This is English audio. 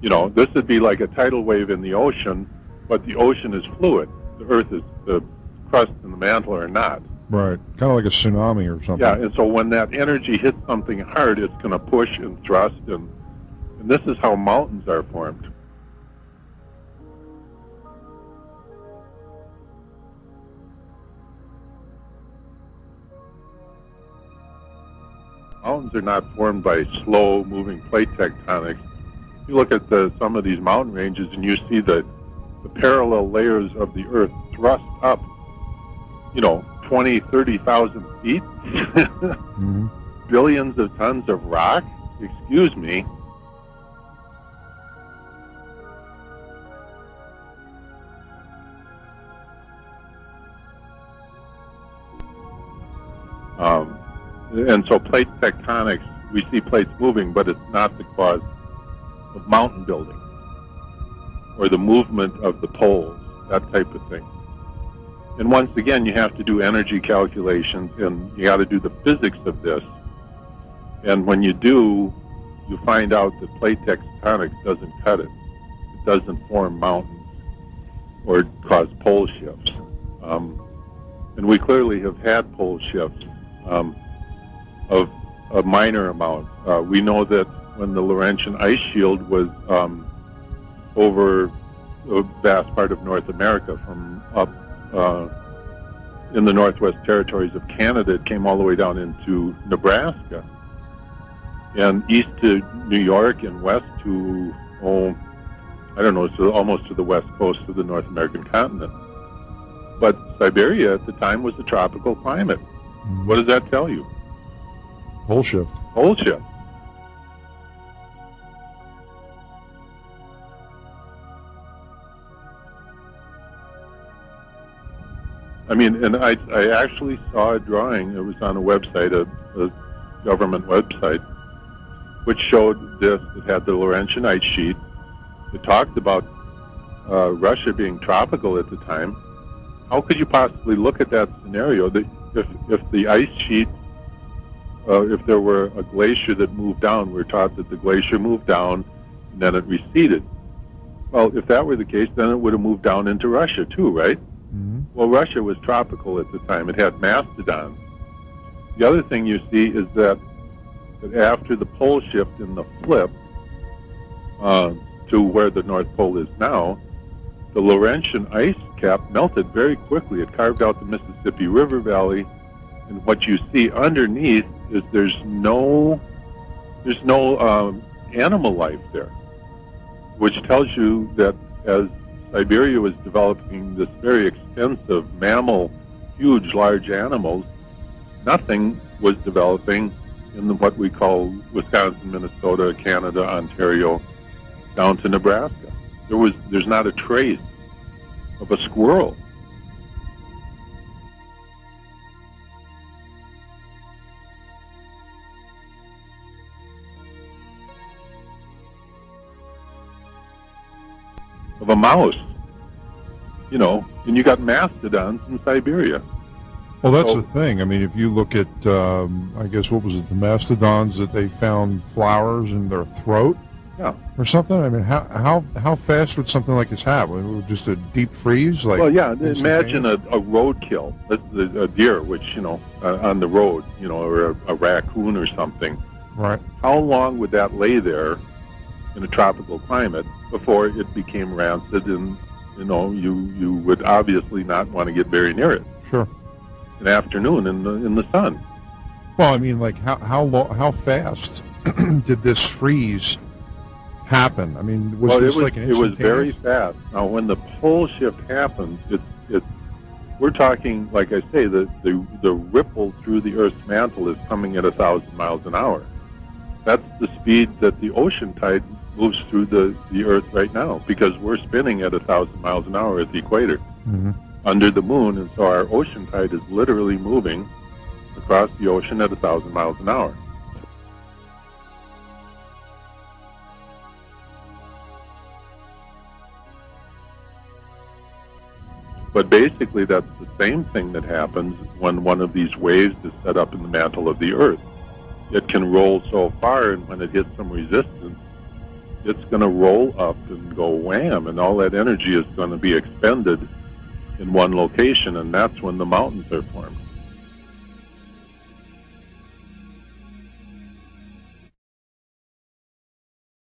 This would be like a tidal wave in the ocean, but the ocean is fluid. The Earth is, the crust and the mantle are not. Right, kind of like a tsunami or something. Yeah, and so when that energy hits something hard, it's going to push and thrust, and this is how mountains are formed. Mountains are not formed by slow-moving plate tectonics. You look at some of these mountain ranges and you see the parallel layers of the Earth thrust up, 20, 30,000 feet, mm-hmm. billions of tons of rock. Excuse me. And so plate tectonics, we see plates moving, but it's not the cause of mountain building or the movement of the poles, that type of thing. And once again, you have to do energy calculations, and you got to do the physics of this. And when you do, you find out that plate tectonics doesn't cut it. It doesn't form mountains or cause pole shifts. And we clearly have had pole shifts of a minor amount. We know that when the Laurentian ice shield was over a vast part of North America, from up in the Northwest Territories of Canada, it came all the way down into Nebraska, and east to New York, and west to, so almost to the west coast of the North American continent. But Siberia at the time was a tropical climate. Mm-hmm. What does that tell you? Pole shift. Pole shift. I mean, and I actually saw a drawing. It was on a website, a government website, which showed this. It had the Laurentian ice sheet. It talked about Russia being tropical at the time. How could you possibly look at that scenario that if the ice sheet, if there were a glacier that moved down, we're taught that the glacier moved down and then it receded. Well, if that were the case, then it would have moved down into Russia too, right? Mm-hmm. Well, Russia was tropical at the time. It had mastodons. The other thing you see is that after the pole shift in the flip to where the North Pole is now, the Laurentian ice cap melted very quickly. It carved out the Mississippi River Valley, and what you see underneath is there's no animal life there, which tells you that as Siberia was developing this very extensive mammal, huge, large animals, nothing was developing in what we call Wisconsin, Minnesota, Canada, Ontario, down to Nebraska. There's not a trace of a squirrel. Of a mouse, and you got mastodons in Siberia. Well, that's the thing. I mean, if you look at, I guess, what was it, the mastodons that they found flowers in their throat, yeah, or something. I mean, how fast would something like this happen? Just a deep freeze, like? Well, yeah. Imagine a roadkill, a deer, which on the road, or a raccoon or something. Right. How long would that lay there in a tropical climate before it became rancid, and you would obviously not want to get very near it. Sure. An afternoon in the sun. Well, I mean, like how fast did this freeze happen? I mean, was this like an instantaneous? It was very fast. Now, when the pole shift happens, we're talking, like I say, the ripple through the Earth's mantle is coming at 1,000 miles an hour. That's the speed that the ocean tide moves through the Earth right now, because we're spinning at 1,000 miles an hour at the equator, mm-hmm. under the moon, and so our ocean tide is literally moving across the ocean at 1,000 miles an hour. But basically, that's the same thing that happens when one of these waves is set up in the mantle of the Earth. It can roll so far, and when it hits some resistance, it's going to roll up and go wham, and all that energy is going to be expended in one location, and that's when the mountains are formed.